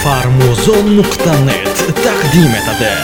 Farmuzon.net taqdim etadi.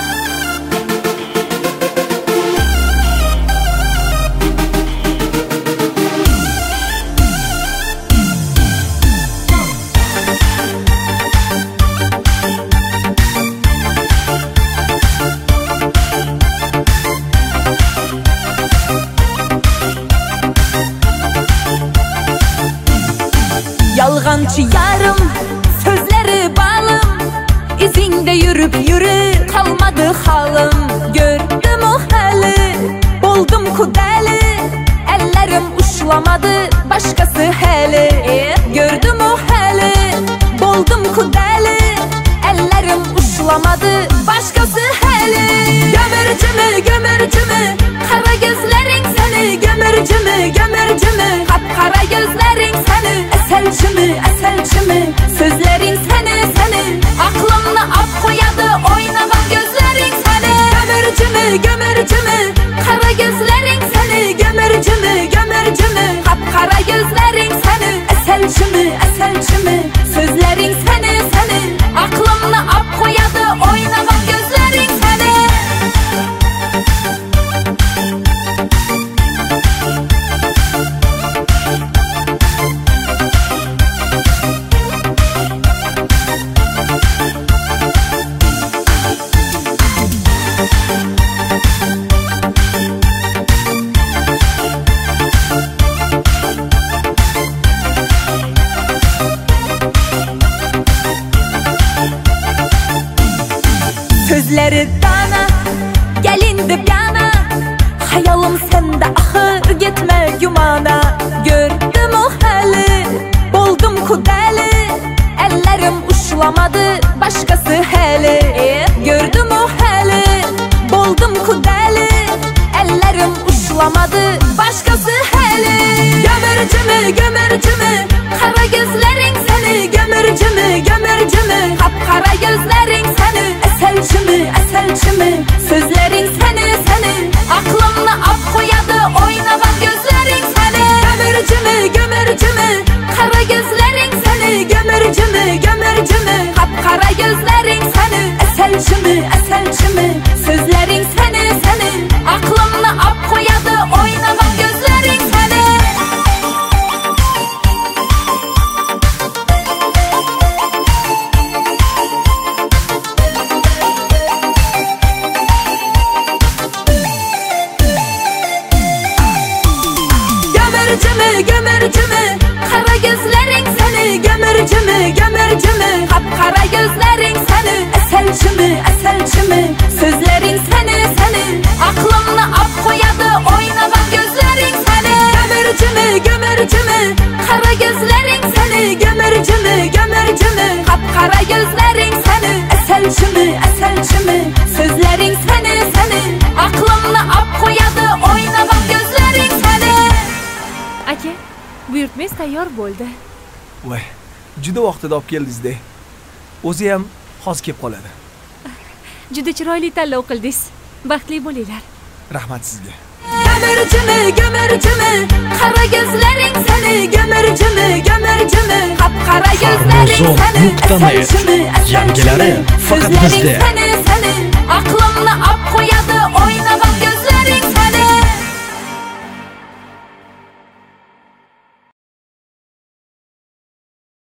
Yalgancı yarım, sözleri balım, izinde yürü kalmadı halım. Gördüm o hali, buldum kudeli, ellerim uşlamadı başkası heli. Gördüm o hali, buldum kudeli, ellerim uşlamadı başkası heli. Gömürcü mü, kara gözlerin seni, gömürcü mü, kapkara gözlerin seni. Eselci mi, sözlerin seni, aklımla ap koyadı oynagan gözlerin seni. Gömürcü mü, kara gözlerin seni, gömürcü mü, kapkara gözlerin seni. Eselci mi, sözlerin seni, aklımla ap koyadı oynagan gözlerin seni. Sözleri dana, gelindi yana, hayalım sende ahır gitme yumana. Gördüm o hali, buldum kudeli, ellerim uşlamadı başkası heli. Gördüm o hali, buldum kudeli, ellerim uşlamadı başkası heli. Gömürcü mü, kara gözlerin seni, gömürcü mü, kapkara gözlerin seni. Eselci mi, sözlerin seni, aklımla ap koyadı oynagan gözlerin seni. Gömürcü mü, kara gözlerin seni, gömürcü mü, kapkara gözlerin seni. Eselci mi, sözlerin seni, aklımla ap koyadı oynagan gözlerin seni. Gömürcü mü, kara gözlerin seni, gömürcü mü, kapkara gözlerin seni. Eselci mi, sözlerin seni, aklımla ap koyadı oynagan gözlerin seni. Gömürcü mü, kara gözlerin seni, gömürcü mü, kapkara gözlerin seni. Eselci mi, sözlerin seni, aklımla ap koyadı oynagan gözlerin seni. Aka, buyurtmangiz tayyor bo'ldi. Voy, juda vaqtida olib keldingiz-da. O'zi ham hozir kelib qoladi. Juda chiroyli tanlov qildingiz. Baxtli bo'linglar. Rahmat sizga. Gömürcü mü, kara gözlerin seni, gömürcü mü, kapkara gözlerin seni. Farmuzon.net yangilari faqat bizda.